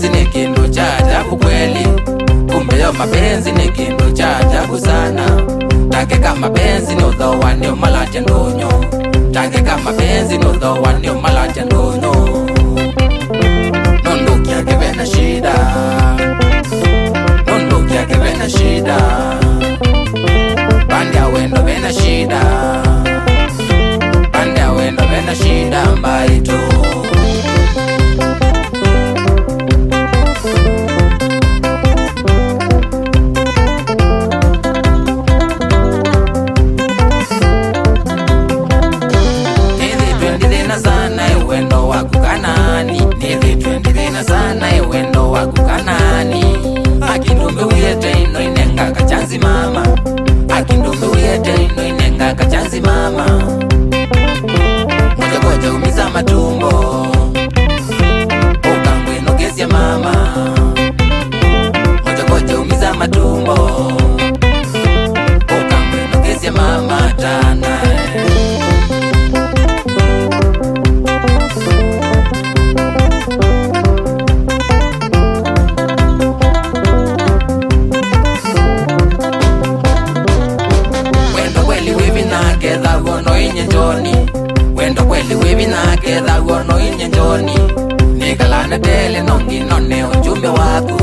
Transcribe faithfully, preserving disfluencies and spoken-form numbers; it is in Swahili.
mapenzi ni kindu cha ajabu kweli. Kumbe yo mapenzi ni kindu cha ajabu sana. Take kama mapenzi ni udhowa ni umalaja ndonyo. Take kama mapenzi ni udhowa ni umalaja ndonyo. Nonduki yake vena shida. Nonduki yake vena shida. Pande ya wendo vena shida. Pande ya wendo vena shida mbaito. Sana ewendo wakukanani akindumbe uyete ino inenga kachanzi mama. Akindumbe uyete ino inenga kachanzi mama. Moja moja umiza matumbo ukangwe nogezia mama. Moja moja umiza matumbo ukangwe nogezia mama tana. Wendo kweli wivi na kedha gono inye njoni. Nikalana tele nongi none ujumbe waku.